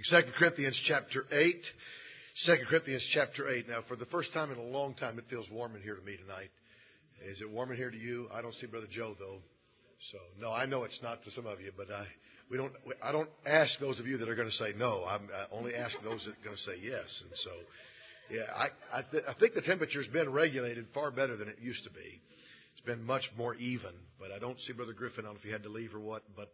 2 Corinthians chapter 8. 2 Corinthians chapter 8. Now, for the first time in a long time, it feels warm in here to me tonight. Is it warm in here to you? I don't see Brother Joe, though. So, no, I know it's not to some of you, but I don't ask those of you that are going to say no. I only ask those that are going to say yes. And so, yeah, I think the temperature's been regulated far better than it used to be. It's been much more even, but I don't see Brother Griffin. I don't know if he had to leave or what, but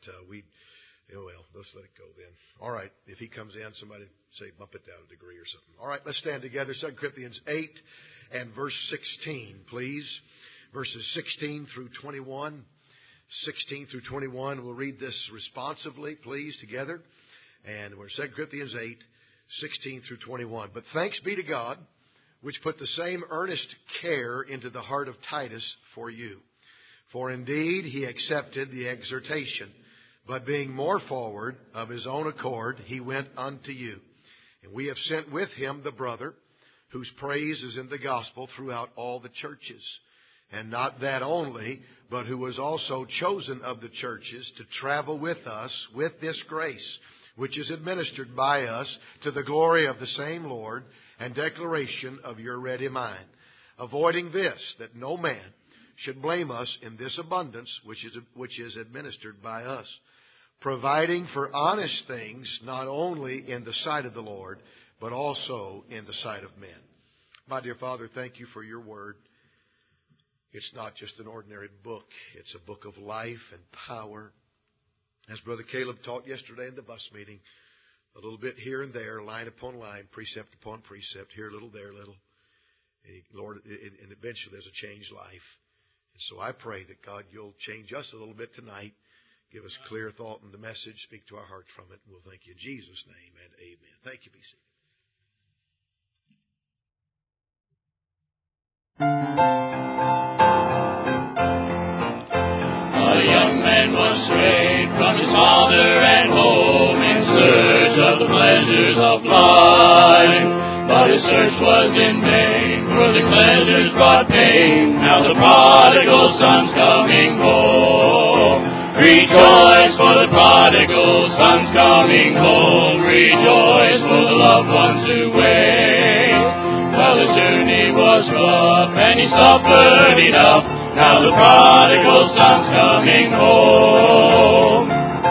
let's let it go then. All right, if he comes in, somebody say bump it down a degree or something. All right, let's stand together. 2 Corinthians 8 and verse 16, please. Verses 16 through 21. 16 through 21. We'll read this responsively, please, together. And we're 2 Corinthians 8, 16 through 21. But thanks be to God, which put the same earnest care into the heart of Titus for you. For indeed he accepted the exhortation, but being more forward of his own accord, he went unto you. And we have sent with him the brother, whose praise is in the gospel throughout all the churches. And not that only, but who was also chosen of the churches to travel with us with this grace, which is administered by us to the glory of the same Lord and declaration of your ready mind, avoiding this, that no man should blame us in this abundance which is administered by us, providing for honest things, not only in the sight of the Lord, but also in the sight of men. My dear Father, thank you for your word. It's not just an ordinary book. It's a book of life and power. As Brother Caleb taught yesterday in the bus meeting, a little bit here and there, line upon line, precept upon precept, here a little, there a little. And Lord, and eventually there's a changed life. And so I pray that, God, you'll change us a little bit tonight. Give us clear thought in the message. Speak to our hearts from it. We'll thank you in Jesus' name and amen. Thank you, B.C. A young man was strayed from his father and home in search of the pleasures of life. But his search was in vain, for the pleasures brought pain. Now the prodigal son's coming home. Rejoice, for the prodigal son's coming home. Rejoice, for the loved ones who wait. Well, his journey was rough, and he suffered enough. Now the prodigal son's coming home.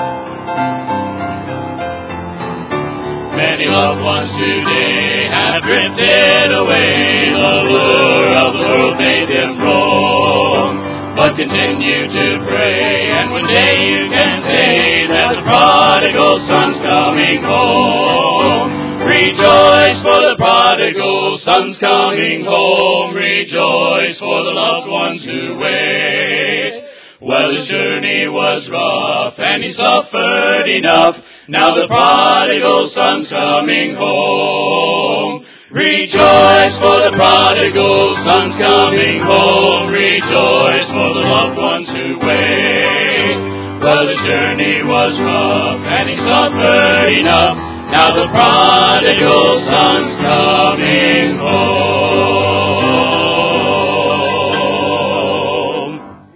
Many loved ones today have drifted away. The lure of the world made them roam. But continue to pray, and one day you can say that the prodigal son's coming home. Rejoice, for the prodigal son's coming home. Rejoice, for the loved ones who wait. Well, his journey was rough, and he suffered enough. Now the prodigal son's coming home. Rejoice, for the prodigal son's coming home. Rejoice, for the loved ones who wait. Well, his journey was rough, and he suffered enough. Now the prodigal son's coming home.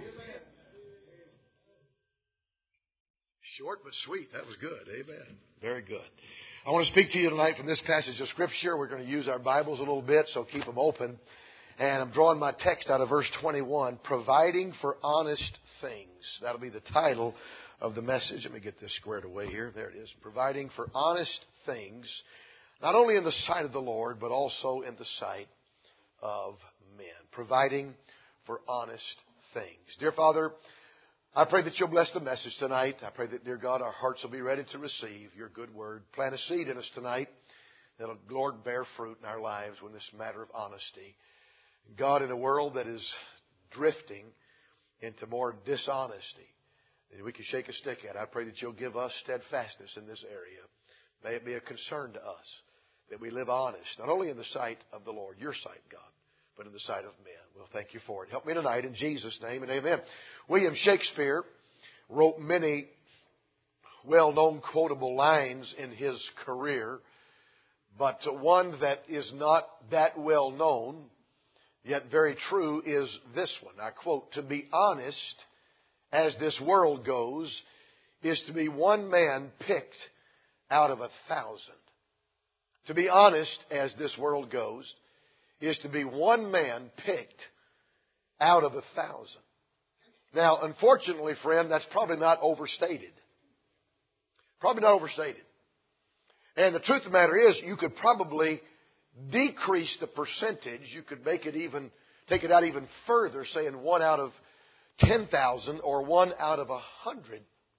Short but sweet. That was good. Amen. Very good. I want to speak to you tonight from this passage of Scripture. We're going to use our Bibles a little bit, so keep them open. And I'm drawing my text out of verse 21, Providing for Honest Things. That'll be the title of the message. Let me get this squared away here. There it is. Providing for honest things, not only in the sight of the Lord, but also in the sight of men. Providing for honest things. Dear Father, I pray that you'll bless the message tonight. I pray that, dear God, our hearts will be ready to receive your good word. Plant a seed in us tonight that'll, Lord, bear fruit in our lives with this matter of honesty. God, in a world that is drifting into more dishonesty that we can shake a stick at, I pray that you'll give us steadfastness in this area. May it be a concern to us that we live honest, not only in the sight of the Lord, your sight, God, but in the sight of men. Well, thank you for it. Help me tonight in Jesus' name and amen. William Shakespeare wrote many well-known quotable lines in his career, but one that is not that well known, yet very true, is this one. I quote, "To be honest, as this world goes, is to be one man picked out of 1,000. To be honest, as this world goes, is to be one man picked out of 1,000. Now, unfortunately, friend, that's probably not overstated. Probably not overstated. And the truth of the matter is, you could probably decrease the percentage. You could make it even, take it out even further, saying 1 out of 10,000 or 1 out of 100,000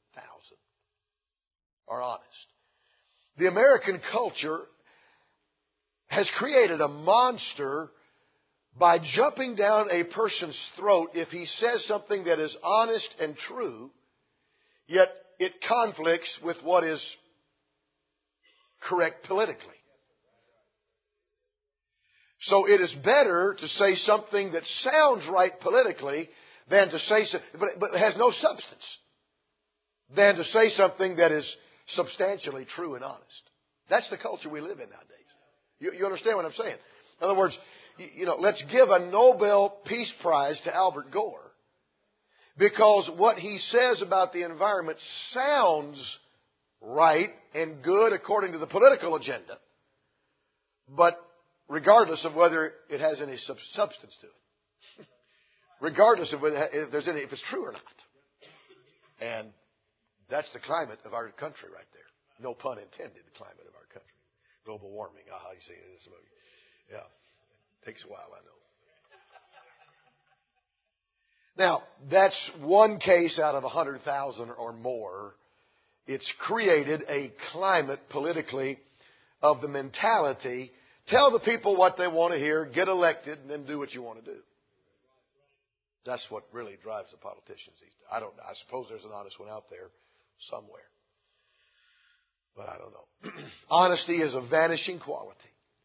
are honest. The American culture has created a monster by jumping down a person's throat if he says something that is honest and true, yet it conflicts with what is correct politically. So it is better to say something that sounds right politically than to say, but has no substance, than to say something that is substantially true and honest. That's the culture we live in nowadays. You understand what I'm saying? In other words, let's give a Nobel Peace Prize to Albert Gore because what he says about the environment sounds right and good according to the political agenda, but regardless of whether it has any substance to it, regardless of whether if it's true or not. And that's the climate of our country right there. No pun intended, the climate of our country. Global warming. How you see it? Yeah. Takes a while, I know. Now, that's one case out of 100,000 or more. It's created a climate politically of the mentality, tell the people what they want to hear, get elected, and then do what you want to do. That's what really drives the politicians these days. I suppose there's an honest one out there somewhere. But I don't know. Honesty is a vanishing quality.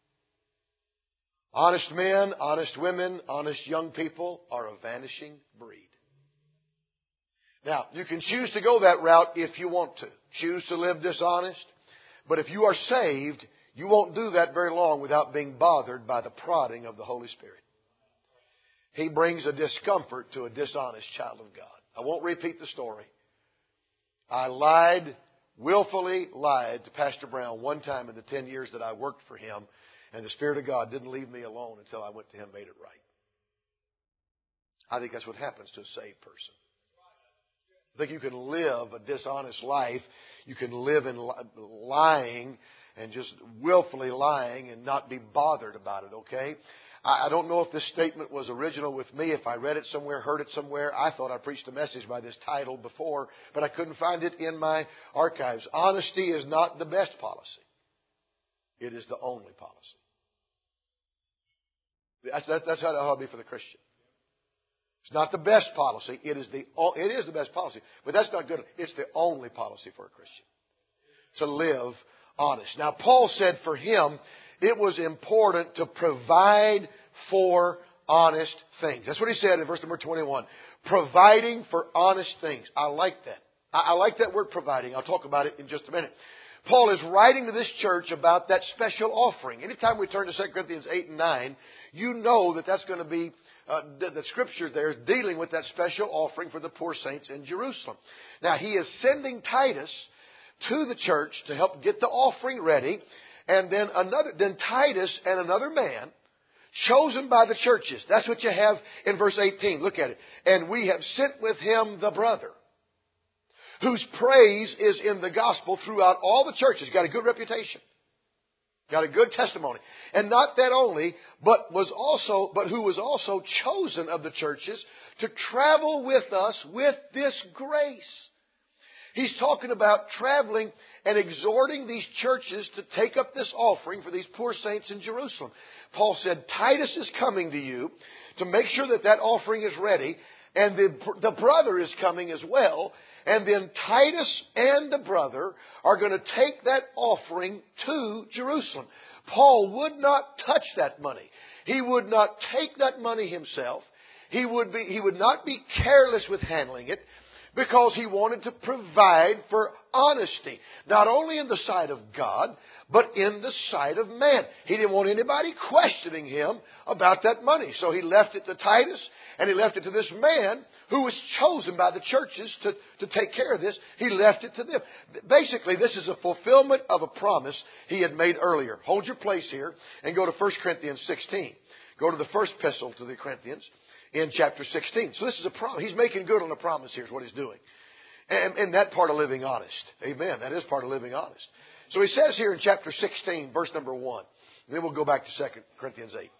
Honest men, honest women, honest young people are a vanishing breed. Now, you can choose to go that route if you want to. Choose to live dishonest. But if you are saved, you won't do that very long without being bothered by the prodding of the Holy Spirit. He brings a discomfort to a dishonest child of God. I won't repeat the story. I willfully lied to Pastor Brown one time in the 10 years that I worked for him, and the Spirit of God didn't leave me alone until I went to him and made it right. I think that's what happens to a saved person. I think you can live a dishonest life. You can live in lying and just willfully lying and not be bothered about it, okay? I don't know if this statement was original with me, if I read it somewhere, heard it somewhere. I thought I preached a message by this title before, but I couldn't find it in my archives. Honesty is not the best policy. It is the only policy. That's how it ought to be for the Christian. It's not the best policy. It is the best policy, but that's not good. It's the only policy for a Christian. To live honest. Now, Paul said for him, it was important to provide for honest things. That's what he said in verse number 21. Providing for honest things. I like that. I like that word providing. I'll talk about it in just a minute. Paul is writing to this church about that special offering. Anytime we turn to 2 Corinthians 8 and 9, you know that that's going to be, the scripture there is dealing with that special offering for the poor saints in Jerusalem. Now, he is sending Titus to the church to help get the offering ready. And then Titus and another man chosen by the churches. That's what you have in verse 18. Look at it. And we have sent with him the brother, whose praise is in the gospel throughout all the churches. Got a good reputation. Got a good testimony. And not that only, but who was also chosen of the churches to travel with us with this grace. He's talking about traveling and exhorting these churches to take up this offering for these poor saints in Jerusalem. Paul said, Titus is coming to you to make sure that that offering is ready, and the brother is coming as well, and then Titus and the brother are going to take that offering to Jerusalem. Paul would not touch that money. He would not take that money himself. He would not be careless with handling it, because he wanted to provide for honesty, not only in the sight of God, but in the sight of man. He didn't want anybody questioning him about that money. So he left it to Titus, and he left it to this man who was chosen by the churches to take care of this. He left it to them. basically, this is a fulfillment of a promise he had made earlier. Hold your place here and go to 1 Corinthians 16. Go to the first epistle to the Corinthians in chapter 16. So this is a promise. He's making good on a promise here is what he's doing. And that part of living honest. Amen. That is part of living honest. So he says here in chapter 16, verse number 1. Then we'll go back to 2 Corinthians 8.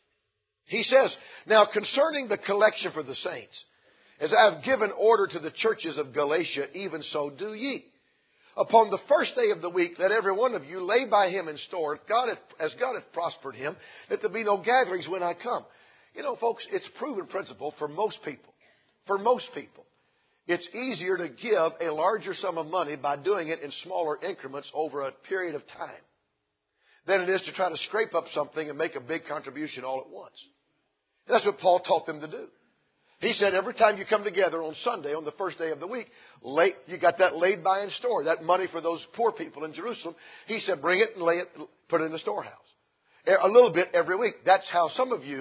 He says, now concerning the collection for the saints, as I have given order to the churches of Galatia, even so do ye. Upon the first day of the week, let every one of you lay by him in store, as God hath prospered him, that there be no gatherings when I come. You know, folks, it's a proven principle for most people. For most people. It's easier to give a larger sum of money by doing it in smaller increments over a period of time than it is to try to scrape up something and make a big contribution all at once. That's what Paul taught them to do. He said every time you come together on Sunday, on the first day of the week, you got that laid by in store, that money for those poor people in Jerusalem. He said bring it and put it in the storehouse. A little bit every week. That's how some of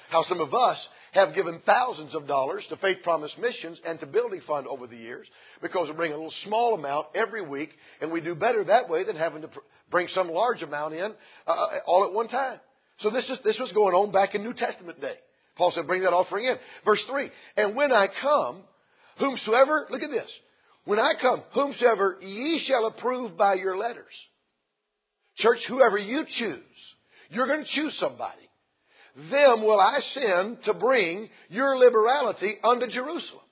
us have given thousands of dollars to Faith Promise Missions and to Building Fund over the years because we bring a little small amount every week, and we do better that way than having to bring some large amount in all at one time. So this was going on back in New Testament day. Paul said, bring that offering in. Verse 3, and when I come, whomsoever, look at this, when I come, whomsoever ye shall approve by your letters. Church, whoever you choose, you're going to choose somebody. Them will I send to bring your liberality unto Jerusalem.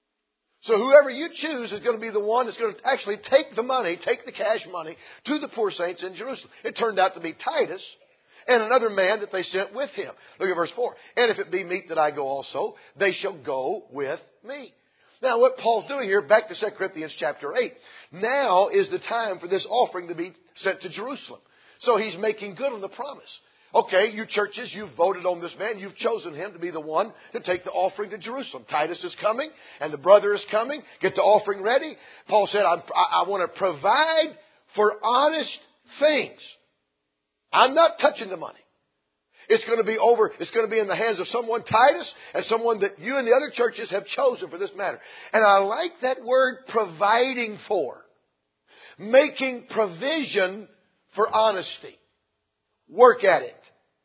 So whoever you choose is going to be the one that's going to actually take the money, take the cash money to the poor saints in Jerusalem. It turned out to be Titus and another man that they sent with him. Look at verse 4. And if it be meet that I go also, they shall go with me. Now what Paul's doing here, back to 2 Corinthians chapter 8. Now is the time for this offering to be sent to Jerusalem. So he's making good on the promise. Okay, you churches, you've voted on this man. You've chosen him to be the one to take the offering to Jerusalem. Titus is coming, and the brother is coming. Get the offering ready. Paul said, I want to provide for honest things. I'm not touching the money. It's going to be in the hands of someone, Titus, and someone that you and the other churches have chosen for this matter. And I like that word, providing for. Making provision for honesty. Work at it.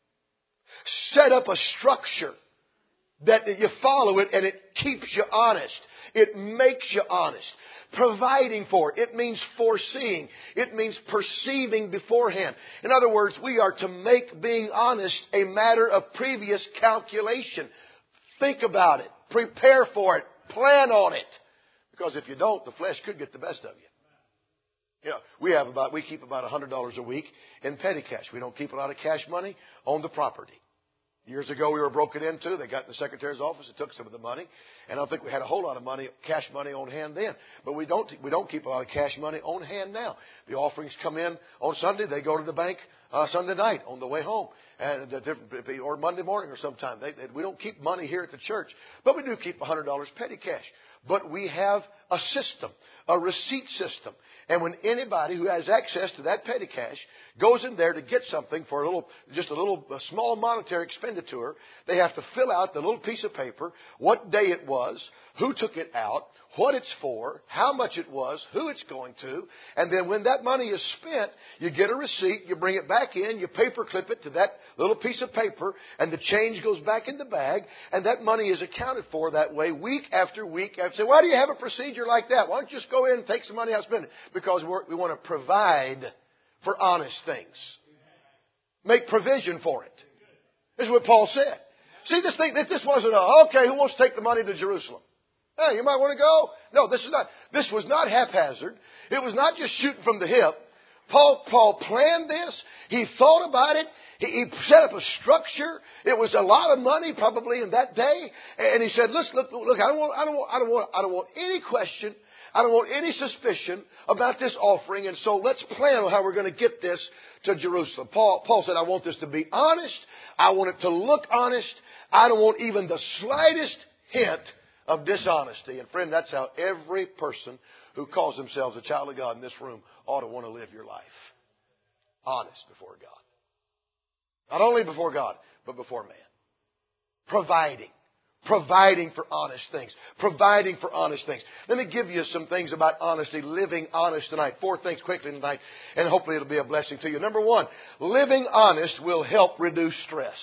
Set up a structure that you follow it and it keeps you honest. It makes you honest. Providing for. It means foreseeing. It means perceiving beforehand. In other words, we are to make being honest a matter of previous calculation. Think about it. Prepare for it. Plan on it. Because if you don't, the flesh could get the best of you. You know, we keep about $100 a week in petty cash. We don't keep a lot of cash money on the property. Years ago, we were broken into. They got in the secretary's office and took some of the money. And I don't think we had a whole lot of money, cash money on hand then. But we don't keep a lot of cash money on hand now. The offerings come in on Sunday. They go to the bank Sunday night on the way home, or Monday morning or sometime. We don't keep money here at the church, but we do keep $100 petty cash. But we have a system, a receipt system. And when anybody who has access to that petty cash goes in there to get something for a small monetary expenditure, they have to fill out the little piece of paper, what day it was, who took it out, what it's for, how much it was, who it's going to, and then when that money is spent, you get a receipt, you bring it back in, you paper clip it to that little piece of paper, and the change goes back in the bag, and that money is accounted for that way week after week. After. So why do you have a procedure like that? Why don't you just go in and take some money out and spend it? Because we want to provide for honest things. Make provision for it. This is what Paul said. See, this wasn't okay, who wants to take the money to Jerusalem? Hey, you might want to go. No, this was not haphazard. It was not just shooting from the hip. Paul planned this. He thought about it. He set up a structure. It was a lot of money probably in that day. And he said, look, I don't want any question. I don't want any suspicion about this offering. And so let's plan on how we're going to get this to Jerusalem. Paul said, I want this to be honest. I want it to look honest. I don't want even the slightest hint of dishonesty. And friend, that's how every person who calls themselves a child of God in this room ought to want to live your life. Honest before God. Not only before God, but before man. Providing. Providing for honest things. Providing for honest things. Let me give you some things about honesty, living honest tonight. 4 things quickly tonight, and hopefully it'll be a blessing to you. Number 1, living honest will help reduce stress.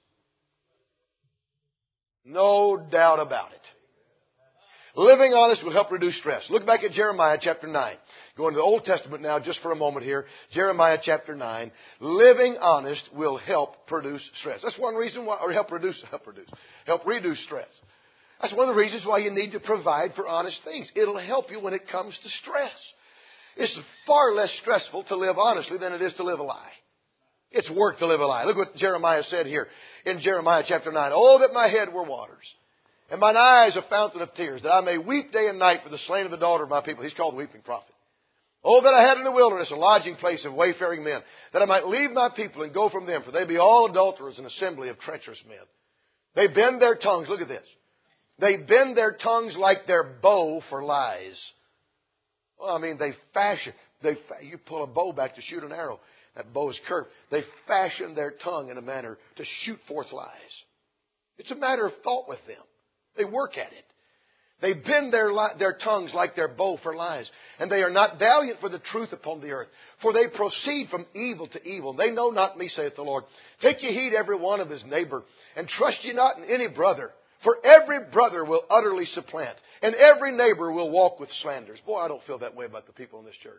No doubt about it. Living honest will help reduce stress. Look back at Jeremiah chapter 9. Going to the Old Testament now just for a moment here. Jeremiah chapter 9. Living honest will help produce stress. That's one reason why, or help reduce stress. That's one of the reasons why you need to provide for honest things. It'll help you when it comes to stress. It's far less stressful to live honestly than it is to live a lie. It's work to live a lie. Look what Jeremiah said here in Jeremiah chapter 9. Oh, that my head were waters, and mine eyes a fountain of tears, that I may weep day and night for the slain of the daughter of my people. He's called the weeping prophet. Oh, that I had in the wilderness a lodging place of wayfaring men, that I might leave my people and go from them, for they be all adulterers, an assembly of treacherous men. They bend their tongues. Look at this. They bend their tongues like their bow for lies. Well, I mean, you pull a bow back to shoot an arrow. That bow is curved. They fashion their tongue in a manner to shoot forth lies. It's a matter of thought with them. They work at it. They bend their tongues like their bow for lies. And they are not valiant for the truth upon the earth. For they proceed from evil to evil. They know not me, saith the Lord. Take ye heed every one of his neighbor, and trust ye not in any brother. For every brother will utterly supplant, and every neighbor will walk with slanders. Boy, I don't feel that way about the people in this church.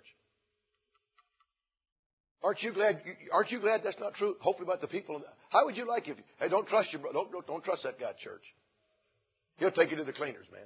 Aren't you glad that's not true? Hopefully about the people. How would you like if hey, don't trust your brother. Don't trust that guy at church. He'll take you to the cleaners, man.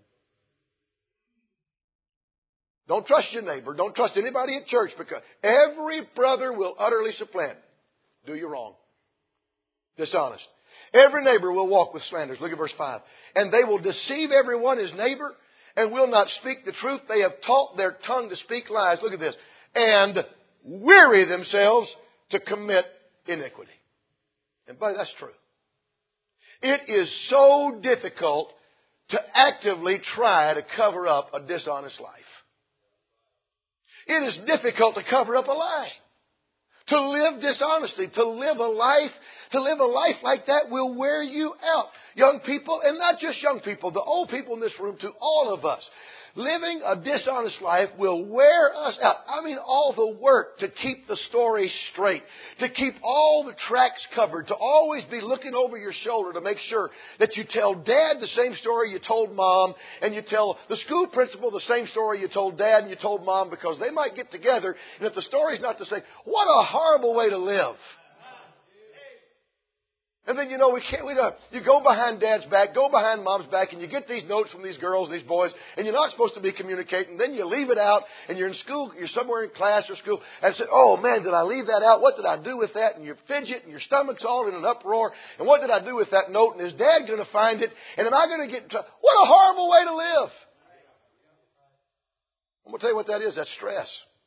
Don't trust your neighbor. Don't trust anybody at church, because every brother will utterly supplant. Do you wrong. Dishonest. Every neighbor will walk with slanders. Look at verse 5. And they will deceive everyone his neighbor, and will not speak the truth. They have taught their tongue to speak lies. Look at this. And weary themselves to commit iniquity. And buddy, that's true. It is so difficult to actively try to cover up a dishonest life. It is difficult to cover up a lie. To live dishonestly, to live a life like that will wear you out. Young people, and not just young people, the old people in this room too, all of us. Living a dishonest life will wear us out. I mean, all the work to keep the story straight, to keep all the tracks covered, to always be looking over your shoulder to make sure that you tell Dad the same story you told Mom, and you tell the school principal the same story you told Dad and you told Mom, because they might get together, and if the story's not the same, what a horrible way to live. And then, you go behind Dad's back, go behind Mom's back, and you get these notes from these girls, these boys, and you're not supposed to be communicating. Then you leave it out, and you're in school, you're somewhere in class or school, and say, oh man, did I leave that out? What did I do with that? And you fidget, and your stomach's all in an uproar. And what did I do with that note? And is Dad going to find it? And am I going to get in trouble? What a horrible way to live. I'm going to tell you what that is. That's stress.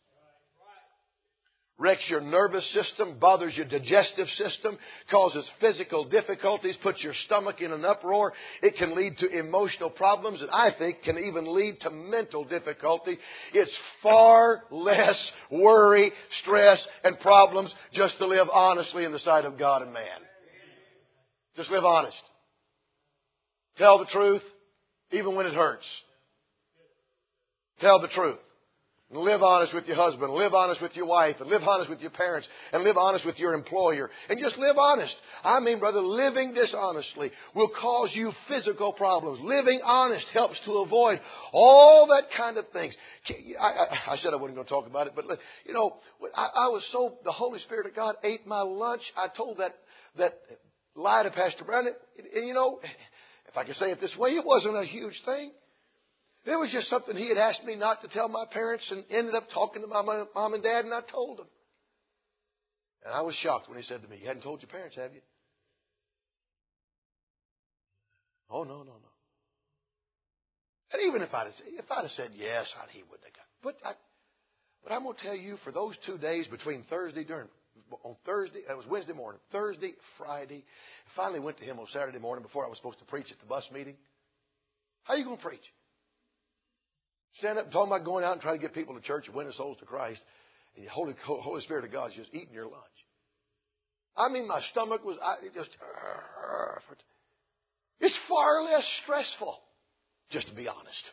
Wrecks your nervous system, bothers your digestive system, causes physical difficulties, puts your stomach in an uproar. It can lead to emotional problems, and I think can even lead to mental difficulty. It's far less worry, stress, and problems just to live honestly in the sight of God and man. Just live honest. Tell the truth, even when it hurts. Tell the truth. Live honest with your husband, live honest with your wife, and live honest with your parents, and live honest with your employer. And just live honest. I mean, brother, living dishonestly will cause you physical problems. Living honest helps to avoid all that kind of things. I said I wasn't going to talk about it, but I was so, the Holy Spirit of God ate my lunch. I told that lie to Pastor Brown. And if I could say it this way, it wasn't a huge thing. It was just something he had asked me not to tell my parents, and ended up talking to my mom and dad, and I told them. And I was shocked when he said to me, you hadn't told your parents, have you? Oh, no. And even if I'd have said yes, he wouldn't have got it. But I'm going to tell you, for those 2 days between on Thursday, it was Wednesday morning, Thursday, Friday, finally went to him on Saturday morning before I was supposed to preach at the bus meeting. How are you going to preach? Stand up and talking about going out and trying to get people to church and winning souls to Christ, and the Holy Spirit of God is just eating your lunch. I mean, my stomach was It's far less stressful just to be honest.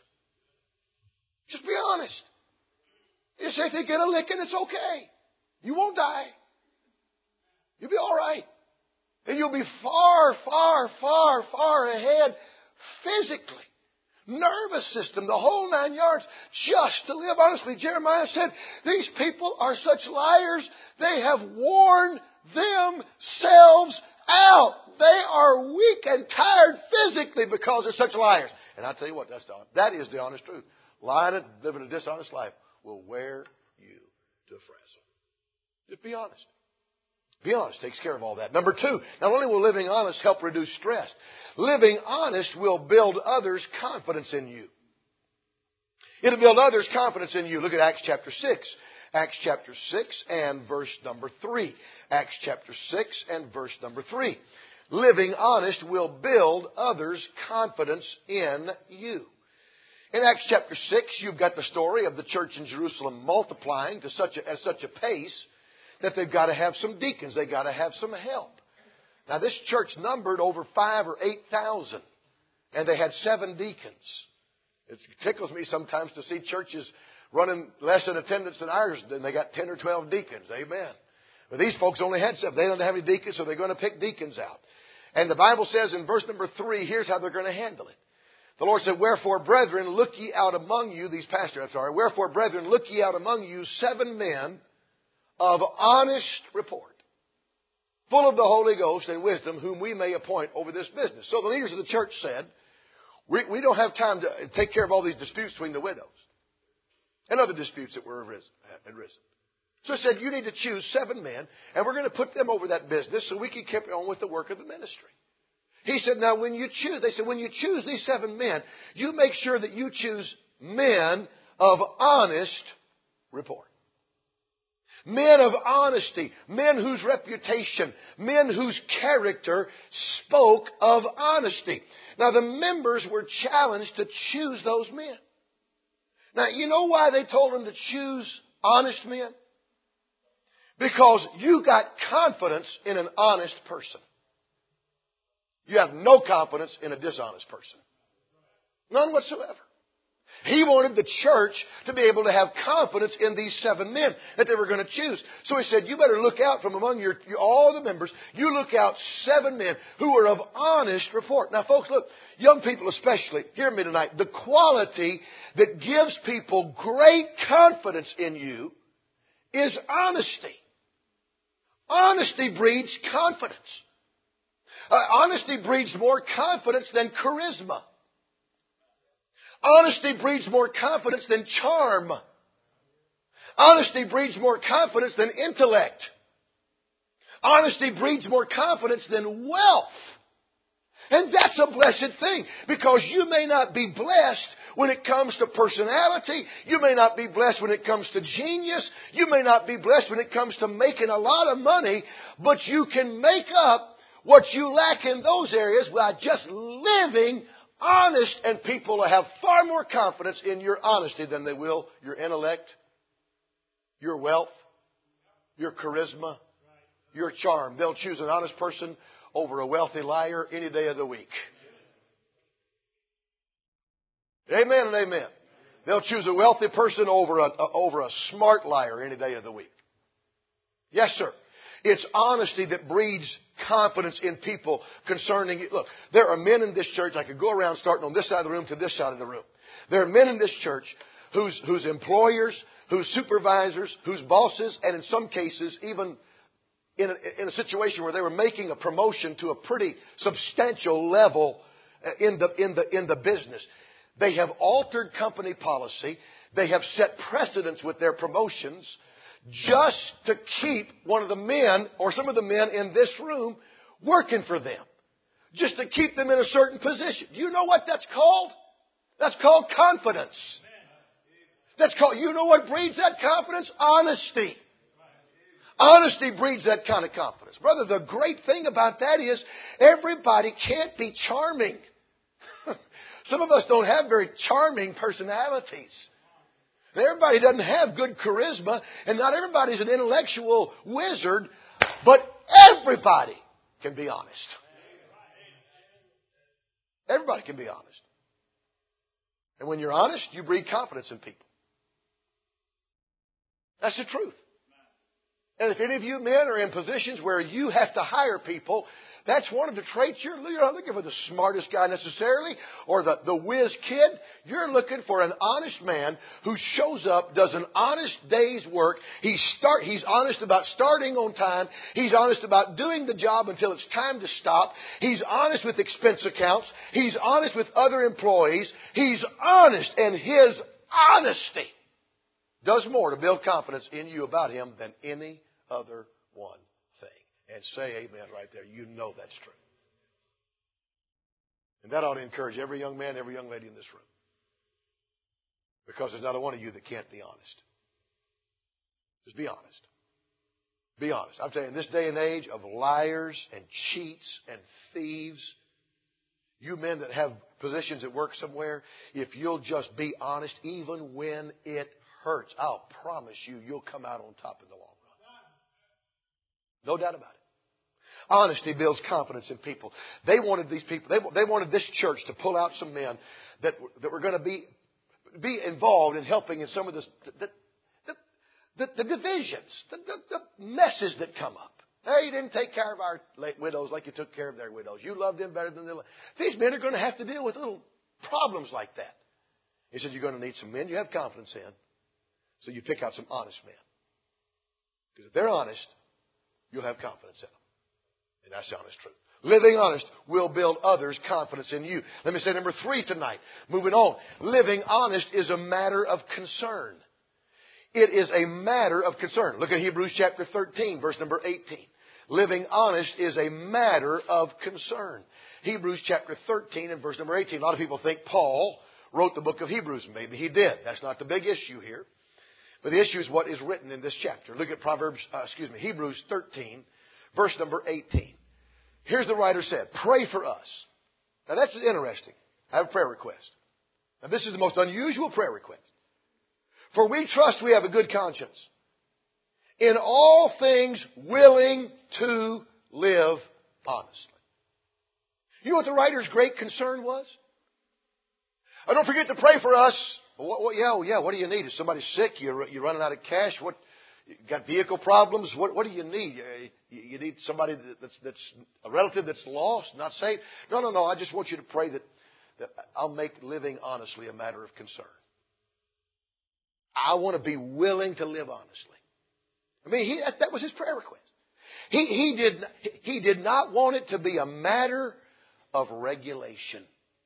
Just be honest. You say if they get a licking, it's okay. You won't die. You'll be all right. And you'll be far, far, far, far ahead physically. Nervous system, the whole 9 yards, just to live honestly. Jeremiah said, these people are such liars, they have worn themselves out. They are weak and tired physically because they're such liars. And I tell you what, that is the honest truth. Lying and living a dishonest life will wear you to a frazzle. Just be honest. Be honest takes care of all that. Number 2, not only will living honest help reduce stress, living honest will build others' confidence in you. It'll build others' confidence in you. Look at Acts chapter 6. Acts chapter 6 and verse number 3. Acts chapter 6 and verse number 3. Living honest will build others' confidence in you. In Acts chapter 6, you've got the story of the church in Jerusalem multiplying at such a pace that they've got to have some deacons. They've got to have some help. Now, this church numbered over 5,000 or 8,000, and they had 7 deacons. It tickles me sometimes to see churches running less in attendance than ours, and they got 10 or 12 deacons. Amen. But these folks only had 7. They don't have any deacons, so they're going to pick deacons out. And the Bible says in verse number 3, here's how they're going to handle it. The Lord said, wherefore, brethren, look ye out among you, wherefore, brethren, look ye out among you 7 men of honest report, full of the Holy Ghost and wisdom, whom we may appoint over this business. So the leaders of the church said, we don't have time to take care of all these disputes between the widows and other disputes that were arisen. So he said, you need to choose 7 men, and we're going to put them over that business so we can keep on with the work of the ministry. He said, now when you choose these 7 men, you make sure that you choose men of honest report. Men of honesty, men whose reputation, men whose character spoke of honesty. Now the members were challenged to choose those men. Now you know why they told them to choose honest men? Because you got confidence in an honest person. You have no confidence in a dishonest person. None whatsoever. He wanted the church to be able to have confidence in these 7 men that they were going to choose. So he said, you better look out from among all the members. You look out 7 men who are of honest report. Now folks, look, young people especially, hear me tonight. The quality that gives people great confidence in you is honesty. Honesty breeds confidence. Honesty breeds more confidence than charisma. Honesty breeds more confidence than charm. Honesty breeds more confidence than intellect. Honesty breeds more confidence than wealth. And that's a blessed thing, because you may not be blessed when it comes to personality. You may not be blessed when it comes to genius. You may not be blessed when it comes to making a lot of money, but you can make up what you lack in those areas by just living honest, and people will have far more confidence in your honesty than they will your intellect, your wealth, your charisma, your charm. They'll choose an honest person over a wealthy liar any day of the week. Amen and amen. They'll choose a wealthy person over a smart liar any day of the week. Yes, sir. It's honesty that breeds confidence in people concerning it. Look, there are men in this church, I could go around starting on this side of the room to this side of the room. There are men in this church whose employers, whose supervisors, whose bosses, and in some cases even in a situation where they were making a promotion to a pretty substantial level in the business. They have altered company policy. They have set precedents with their promotions just to keep one of the men or some of the men in this room working for them. Just to keep them in a certain position. Do you know what that's called? That's called confidence. You know what breeds that confidence? Honesty. Honesty breeds that kind of confidence. Brother, the great thing about that is everybody can't be charming. Some of us don't have very charming personalities. Everybody doesn't have good charisma, and not everybody's an intellectual wizard, but everybody can be honest. Everybody can be honest. And when you're honest, you breed confidence in people. That's the truth. And if any of you men are in positions where you have to hire people, that's one of the traits. You're not looking for the smartest guy necessarily or the whiz kid. You're looking for an honest man who shows up, does an honest day's work. He's honest about starting on time. He's honest about doing the job until it's time to stop. He's honest with expense accounts. He's honest with other employees. He's honest, and his honesty does more to build confidence in you about him than any other one thing. And say amen right there. You know that's true. And that ought to encourage every young man, every young lady in this room. Because there's not a one of you that can't be honest. Just be honest. Be honest. I'm telling you, in this day and age of liars and cheats and thieves, you men that have positions at work somewhere, if you'll just be honest, even when it hurts, I'll promise you'll come out on top in the long run. No doubt about it. Honesty builds confidence in people. They wanted these people, they wanted this church to pull out some men that were going to be involved in helping in some of the divisions, the messes that come up. Hey, you didn't take care of our late widows like you took care of their widows. You loved them better than they loved. These men are going to have to deal with little problems like that. He said, you're going to need some men you have confidence in. So you pick out some honest men. Because if they're honest, you'll have confidence in them. And that's the honest truth. Living honest will build others' confidence in you. Let me say number 3 tonight. Moving on. Living honest is a matter of concern. It is a matter of concern. Look at Hebrews chapter 13, verse number 18. Living honest is a matter of concern. Hebrews chapter 13 and verse number 18. A lot of people think Paul wrote the book of Hebrews. Maybe he did. That's not the big issue here. But the issue is what is written in this chapter. Look at Hebrews 13, verse number 18. Here's the writer said, pray for us. Now that's interesting. I have a prayer request. Now this is the most unusual prayer request. For we trust we have a good conscience. In all things willing to live honestly. You know what the writer's great concern was? Oh, don't forget to pray for us. What do you need? Is somebody sick? You're running out of cash? What? You got vehicle problems? What do you need? You need somebody that's a relative that's lost, not saved? No. I just want you to pray that I'll make living honestly a matter of concern. I want to be willing to live honestly. I mean, that was his prayer request. He did not want it to be a matter of regulation.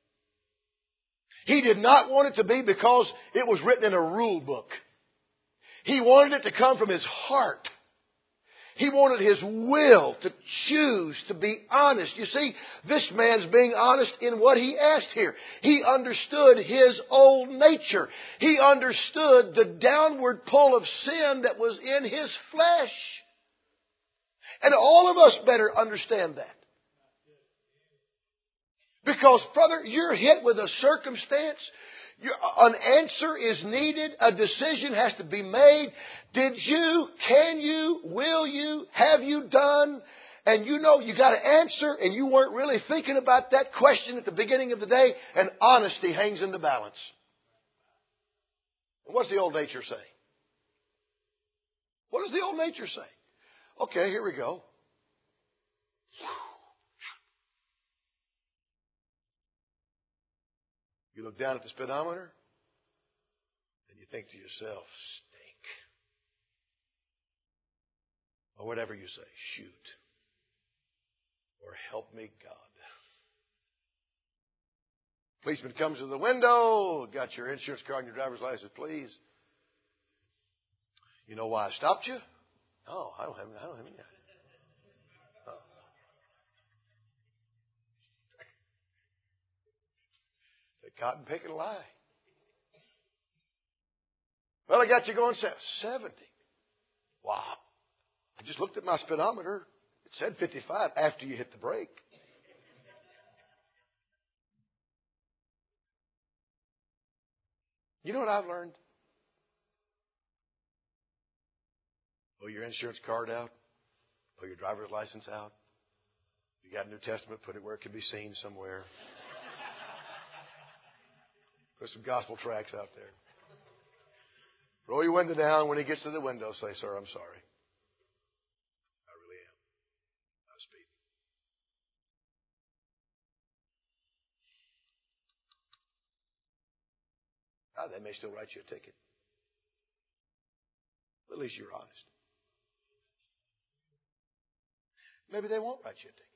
He did not want it to be because it was written in a rule book. He wanted it to come from his heart. He wanted his will to choose to be honest. You see, this man's being honest in what he asked here. He understood his old nature. He understood the downward pull of sin that was in his flesh. And all of us better understand that. Because, brother, you're hit with a circumstance. An answer is needed. A decision has to be made. Did you, can you, will you, have you done? And you know you got to answer and you weren't really thinking about that question at the beginning of the day, and honesty hangs in the balance. What's the old nature say? What does the old nature say? Okay, here we go. You look down at the speedometer and you think to yourself, stink. Or whatever you say, shoot. Or help me God. Policeman comes to the window, got your insurance card and your driver's license, please. You know why I stopped you? No, I don't have any. Cotton picking a lie. Well, I got you going 70. Wow. I just looked at my speedometer. It said 55 after you hit the brake. You know what I've learned? Pull your insurance card out. Pull your driver's license out. You got a New Testament, put it where it can be seen somewhere. Put some gospel tracts out there. Roll your window down. When he gets to the window, say, "Sir, I'm sorry. I really am. I was speeding." They may still write you a ticket. But at least you're honest. Maybe they won't write you a ticket.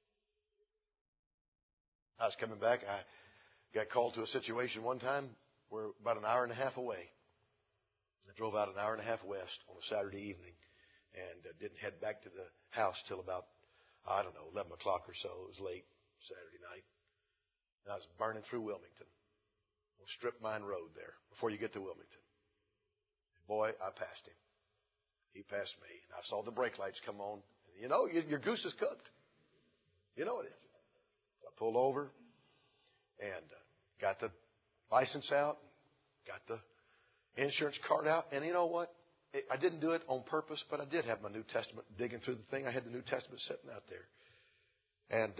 I was coming back. I got called to a situation one time. We're about an hour and a half away. I drove out an hour and a half west on a Saturday evening and didn't head back to the house till about, 11 o'clock or so. It was late Saturday night. And I was burning through Wilmington. On Strip Mine Road there before you get to Wilmington. And boy, I passed him. He passed me. And I saw the brake lights come on. You know, your goose is cooked. You know it is. I pulled over and got the license out, got the insurance card out. And you know what? I didn't do it on purpose, but I did have my New Testament digging through the thing. I had the New Testament sitting out there. And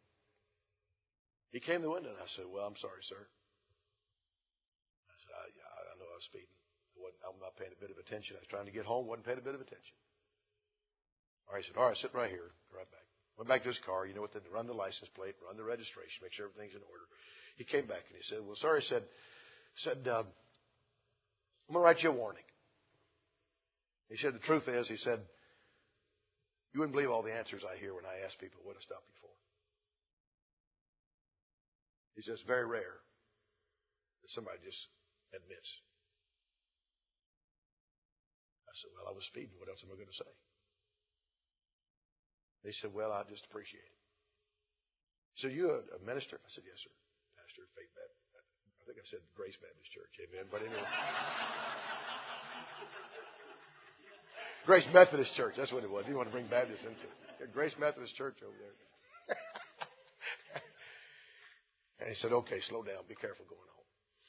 he came to the window and I said, "Well, I'm sorry, sir." I said, I know I was speeding. I'm not paying a bit of attention. I was trying to get home, wasn't paying a bit of attention. All right, he said, "All right, sit right here." Right back. Went back to his car. You know what? Then run the license plate, run the registration, make sure everything's in order. He came back and he said, "Well, sir," he said, "I'm going to write you a warning." He said, "The truth is," he said, "you wouldn't believe all the answers I hear when I ask people what to stop you for." He says, "It's very rare that somebody just admits." I said, "Well, I was speeding. What else am I going to say?" They said, "Well, I just appreciate it." "So you a minister?" I said, "Yes, sir. Pastor of Faith Baptist." I think I said Grace Baptist Church. Amen. But anyway. Grace Methodist Church. That's what it was. You want to bring Baptist into it. Grace Methodist Church over there. And he said, "Okay, slow down. Be careful going home."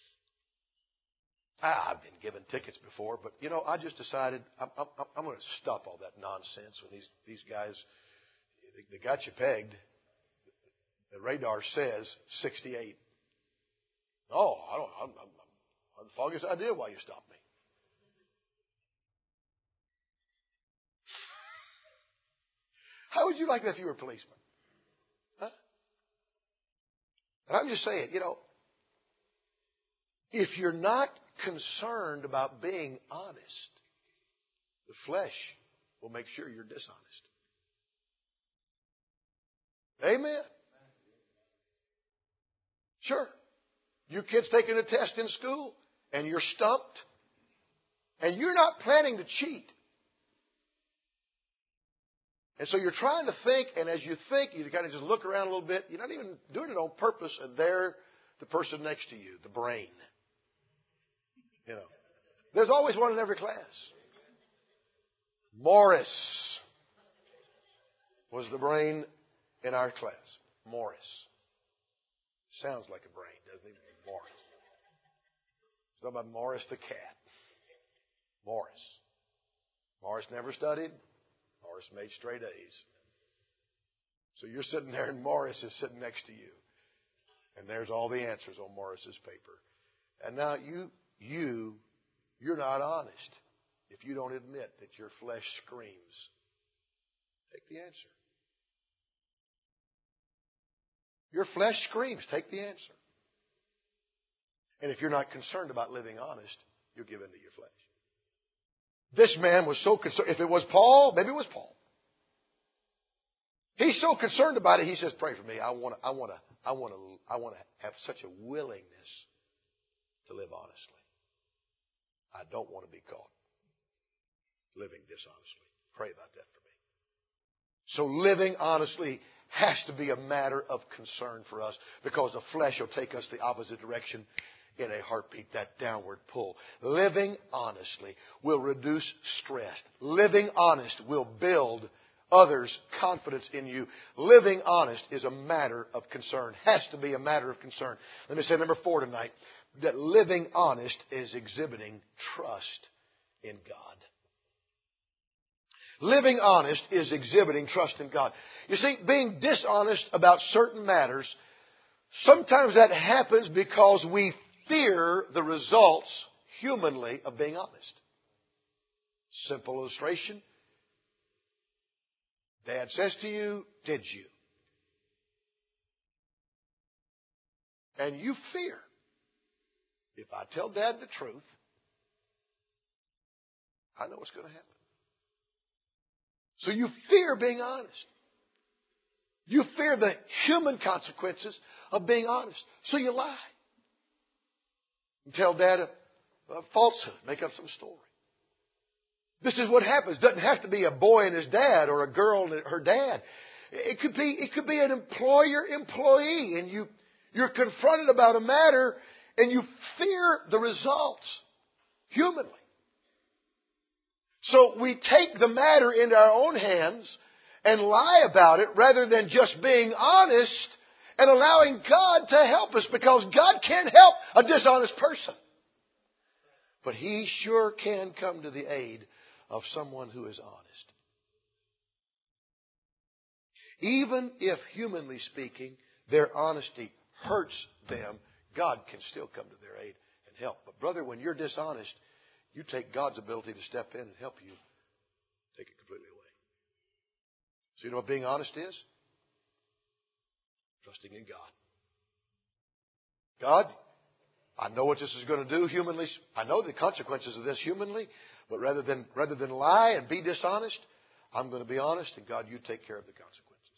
I've been given tickets before, but, you know, I just decided I'm going to stop all that nonsense when these guys, they got you pegged. The radar says 68. Oh, I'm the foggiest idea why you stopped me. How would you like that if you were a policeman? Huh? And I'm just saying, you know, if you're not concerned about being honest, the flesh will make sure you're dishonest. Amen. Sure. You kids taking a test in school and you're stumped and you're not planning to cheat. And so you're trying to think, and as you think, you kind of just look around a little bit. You're not even doing it on purpose, and there, the person next to you, the brain. You know, there's always one in every class. Morris was the brain in our class. Morris. Sounds like a brain, doesn't it? Morris. It's talking about Morris the cat. Morris. Morris never studied. Morris made straight A's. So you're sitting there and Morris is sitting next to you. And there's all the answers on Morris's paper. And now you're not honest if you don't admit that your flesh screams. Take the answer. Your flesh screams. Take the answer. And if you're not concerned about living honest, you'll give in to your flesh. This man was so concerned. If it was Paul, maybe it was Paul. He's so concerned about it. He says, "Pray for me. I want to have such a willingness to live honestly. I don't want to be caught living dishonestly. Pray about that for me." So living honestly has to be a matter of concern for us, because the flesh will take us the opposite direction in a heartbeat, that downward pull. Living honestly will reduce stress. Living honest will build others' confidence in you. Living honest is a matter of concern. Has to be a matter of concern. Let me say number 4 tonight, that living honest is exhibiting trust in God. Living honest is exhibiting trust in God. You see, being dishonest about certain matters, sometimes that happens because we fear the results humanly of being honest. Simple illustration. Dad says to you, did you? And you fear, if I tell Dad the truth, I know what's going to happen. So you fear being honest. You fear the human consequences of being honest. So you lie. You tell Dad a falsehood, make up some story. This is what happens. It doesn't have to be a boy and his dad or a girl and her dad. It could be an employer-employee, and you're confronted about a matter and you fear the results humanly. So we take the matter into our own hands and lie about it rather than just being honest and allowing God to help us, because God can't help a dishonest person. But He sure can come to the aid of someone who is honest. Even if, humanly speaking, their honesty hurts them, God can still come to their aid and help. But brother, when you're dishonest, you take God's ability to step in and help you, take it completely away. So you know what being honest is? Trusting in God. God, I know what this is going to do humanly. I know the consequences of this humanly. But rather than lie and be dishonest, I'm going to be honest, and God, you take care of the consequences.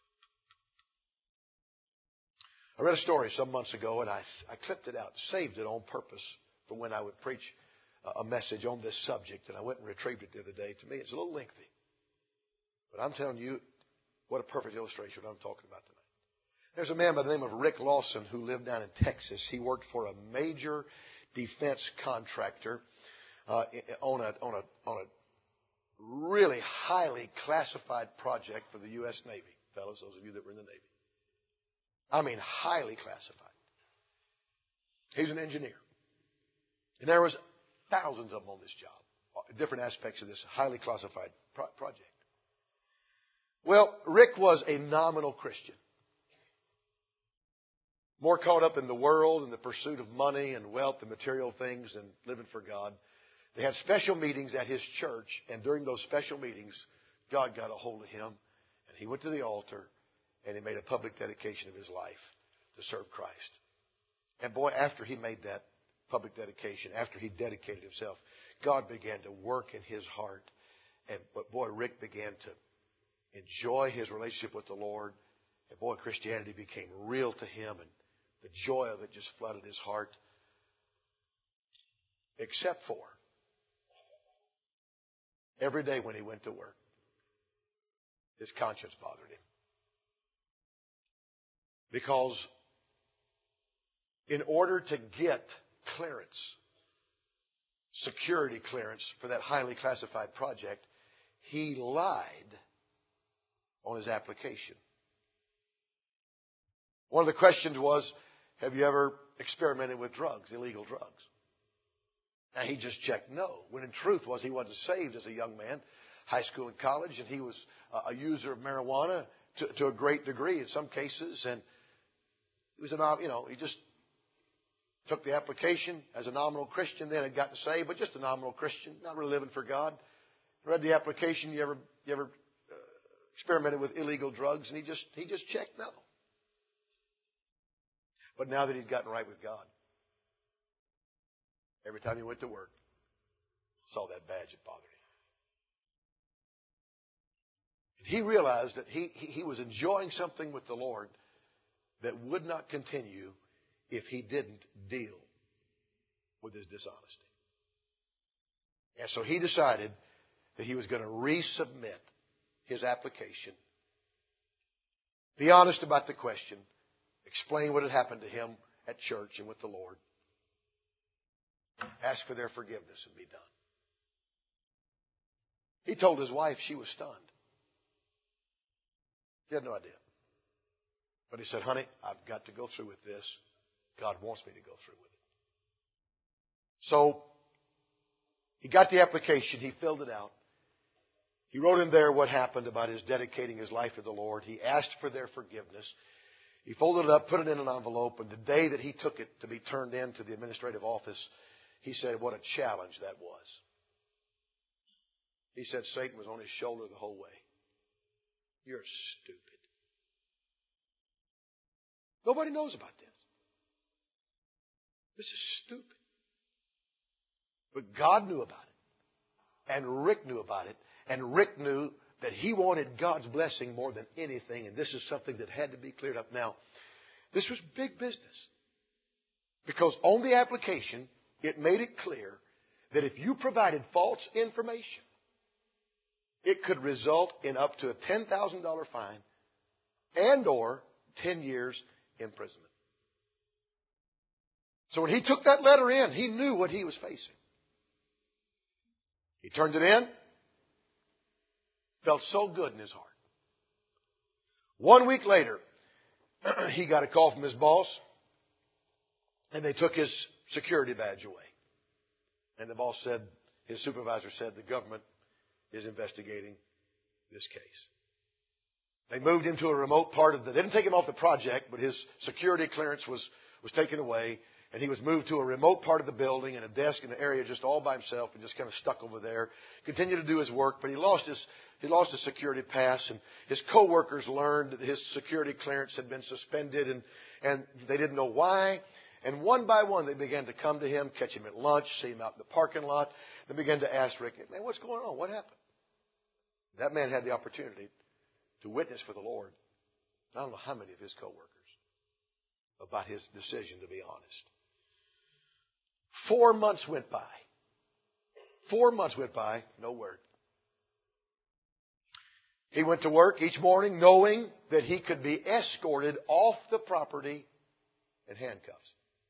I read a story some months ago, and I clipped it out, saved it on purpose for when I would preach a message on this subject, and I went and retrieved it the other day. To me, it's a little lengthy. But I'm telling you, what a perfect illustration of what I'm talking about tonight. There's a man by the name of Rick Lawson who lived down in Texas. He worked for a major defense contractor on a really highly classified project for the U.S. Navy. Fellas, those of you that were in the Navy. I mean, highly classified. He's an engineer. And there was thousands of them on this job. Different aspects of this highly classified project. Well, Rick was a nominal Christian. More caught up in the world and the pursuit of money and wealth and material things than living for God. They had special meetings at his church, and during those special meetings, God got a hold of him, and he went to the altar, and he made a public dedication of his life to serve Christ. And boy, after he made that public dedication, after he dedicated himself, God began to work in his heart. But boy, Rick began to enjoy his relationship with the Lord. And boy, Christianity became real to him, and the joy of it just flooded his heart. Except for every day when he went to work, his conscience bothered him. Because in order to get clearance, security clearance for that highly classified project, he lied on his application. One of the questions was, have you ever experimented with drugs, illegal drugs? And he just checked no, when in truth was he wasn't saved as a young man, high school and college, and he was a user of marijuana to a great degree in some cases, and he was he just took the application as a nominal Christian, then had gotten saved, but just a nominal Christian, not really living for God. Read the application, you ever experimented with illegal drugs, and he just checked no. But now that he'd gotten right with God, every time he went to work, saw that badge, it bothered him. And he realized that he was enjoying something with the Lord that would not continue if he didn't deal with his dishonesty. And so he decided that he was going to resubmit his application, be honest about the question, explain what had happened to him at church and with the Lord, ask for their forgiveness, and be done. He told his wife, she was stunned. She had no idea. But he said, honey, I've got to go through with this. God wants me to go through with it. So he got the application. He filled it out. He wrote in there what happened about his dedicating his life to the Lord. He asked for their forgiveness. He folded it up, put it in an envelope, and the day that he took it to be turned in to the administrative office, he said what a challenge that was. He said Satan was on his shoulder the whole way. You're stupid. Nobody knows about this. This is stupid. But God knew about it. And Rick knew about it. And Rick knew that he wanted God's blessing more than anything. And this is something that had to be cleared up. Now, this was big business. Because on the application, it made it clear that if you provided false information, it could result in up to a $10,000 fine and or 10 years imprisonment. So when he took that letter in, he knew what he was facing. He turned it in. Felt so good in his heart. 1 week later, he got a call from his boss, and they took his security badge away. And the boss said, his supervisor said, the government is investigating this case. They moved him to a remote part of they didn't take him off the project, but his security clearance was taken away, and he was moved to a remote part of the building in a desk in an area just all by himself and just kind of stuck over there. Continued to do his work, but he lost his security pass, and his coworkers learned that his security clearance had been suspended, and they didn't know why. And one by one, they began to come to him, catch him at lunch, see him out in the parking lot. They began to ask Rick, man, what's going on? What happened? That man had the opportunity to witness for the Lord. I don't know how many of his coworkers about his decision to be honest. 4 months went by. 4 months went by, no word. He went to work each morning knowing that he could be escorted off the property in handcuffs.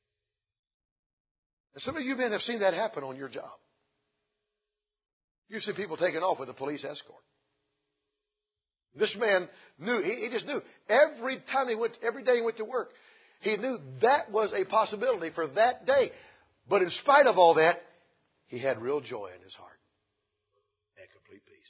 And some of you men have seen that happen on your job. You've seen people taken off with a police escort. This man knew, he just knew. Every day he went to work, he knew that was a possibility for that day. But in spite of all that, he had real joy in his heart and complete peace.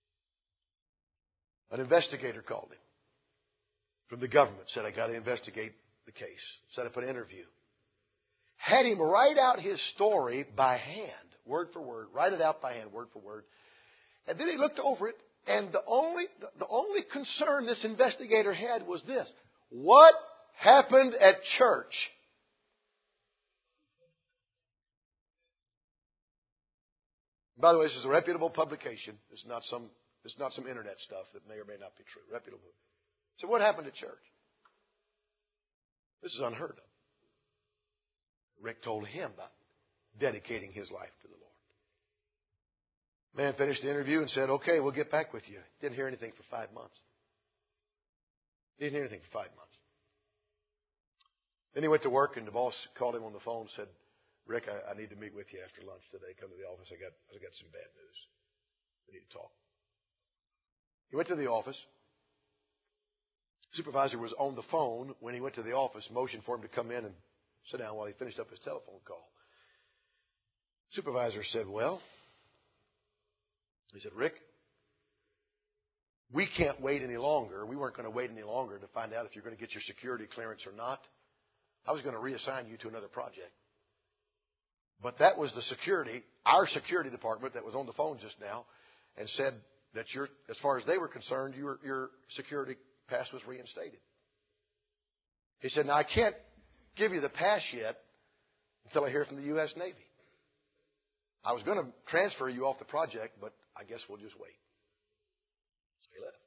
An investigator called him from the government, said, I got to investigate the case. Set up an interview. Had him write out his story by hand, word for word, write it out by hand, word for word. And then he looked over it, and the only concern this investigator had was this. What happened at church? By the way, this is a reputable publication. It's not some internet stuff that may or may not be true. Reputable. So what happened at church? This is unheard of. Rick told him about dedicating his life to the Lord. Man finished the interview and said, okay, we'll get back with you. Didn't hear anything for 5 months. Didn't hear anything for 5 months. Then he went to work, and the boss called him on the phone and said, Rick, I need to meet with you after lunch today. Come to the office. I got some bad news. We need to talk. He went to the office. The supervisor was on the phone when he went to the office, motioned for him to come in and sit down while he finished up his telephone call. Supervisor said, well, he said, Rick, we can't wait any longer. We weren't going to wait any longer to find out if you're going to get your security clearance or not. I was going to reassign you to another project. But that was our security department that was on the phone just now and said that as far as they were concerned, your security pass was reinstated. He said, now I can't give you the pass yet until I hear from the U.S. Navy. I was going to transfer you off the project, but I guess we'll just wait. So he left.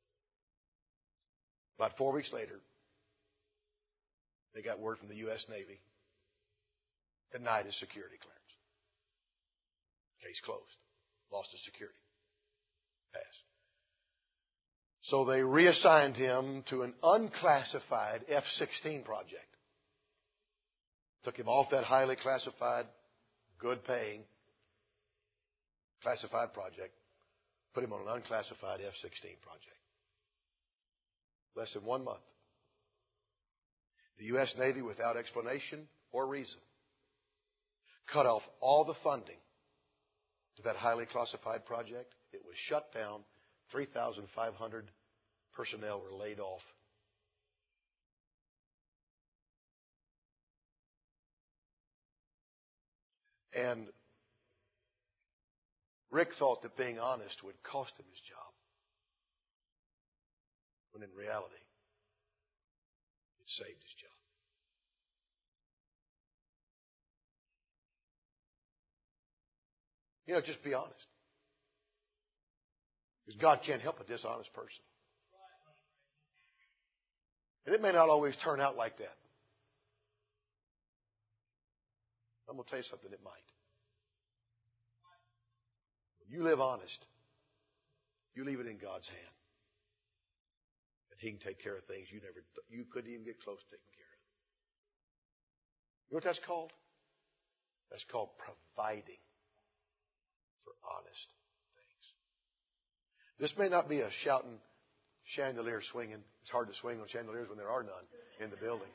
About 4 weeks later, they got word from the U.S. Navy, denied his security clearance. Case closed. Lost his security pass. So they reassigned him to an unclassified F-16 project. Took him off that highly classified, good-paying, classified project, put him on an unclassified F-16 project. Less than 1 month. The U.S. Navy, without explanation or reason, cut off all the funding to that highly classified project. It was shut down. 3,500 personnel were laid off. And Rick thought that being honest would cost him his job. When in reality, it saved his job. You know, just be honest. Because God can't help a dishonest person. And it may not always turn out like that. I'm going to tell you something, it might. When you live honest, you leave it in God's hand. And He can take care of things you couldn't even get close to taking care of. You know what that's called? That's called providing for honest things. This may not be a shouting, chandelier swinging. It's hard to swing on chandeliers when there are none in the building.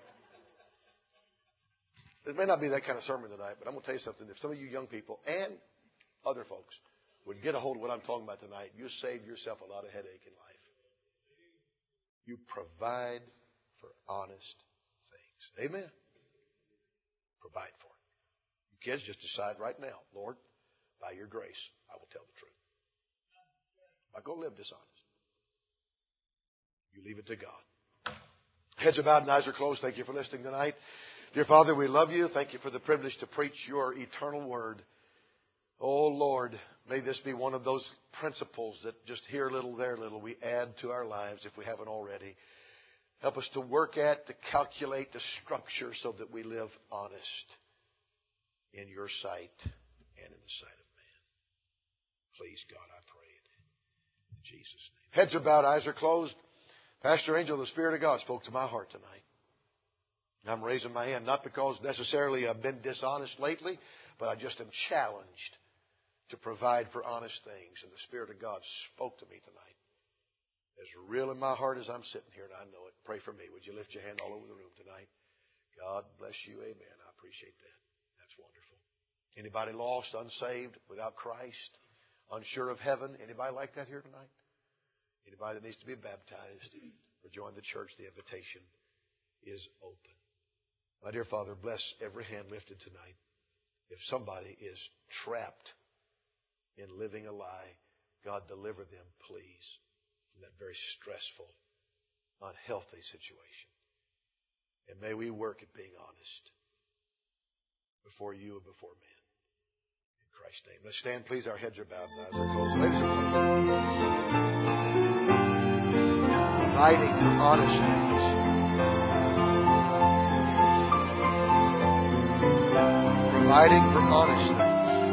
It may not be that kind of sermon tonight, but I'm going to tell you something. If some of you young people and other folks would get a hold of what I'm talking about tonight, you save yourself a lot of headache in life. You provide for honest things. Amen. Provide for it. You kids just decide right now, Lord, by your grace, I will tell the truth. I'm not going to live dishonest. You leave it to God. Heads are bowed and eyes are closed. Thank you for listening tonight. Dear Father, we love you. Thank you for the privilege to preach your eternal word. Oh, Lord, may this be one of those principles that just here a little, there a little, we add to our lives if we haven't already. Help us to work at, to calculate, to structure so that we live honest in your sight and in the sight of man. Please, God, I pray it. In Jesus' name. Heads are bowed, eyes are closed. Pastor Angel, the Spirit of God spoke to my heart tonight. I'm raising my hand, not because necessarily I've been dishonest lately, but I just am challenged to provide for honest things. And the Spirit of God spoke to me tonight. As real in my heart as I'm sitting here, and I know it. Pray for me. Would you lift your hand all over the room tonight? God bless you. Amen. I appreciate that. That's wonderful. Anybody lost, unsaved, without Christ, unsure of heaven? Anybody like that here tonight? Anybody that needs to be baptized or join the church, the invitation is open. My dear Father, bless every hand lifted tonight. If somebody is trapped in living a lie, God, deliver them, please, from that very stressful, unhealthy situation. And may we work at being honest before you and before men. In Christ's name. Let's stand, please. Our heads are bowed and eyes are closed. Ladies and gentlemen, fighting for honest things. Providing for honest things.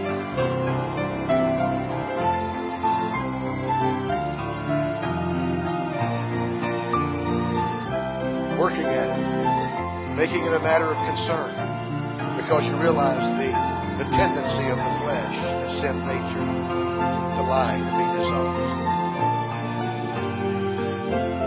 Working at it. Making it a matter of concern. Because you realize the tendency of the flesh, the sin nature, to lie, to be dishonest.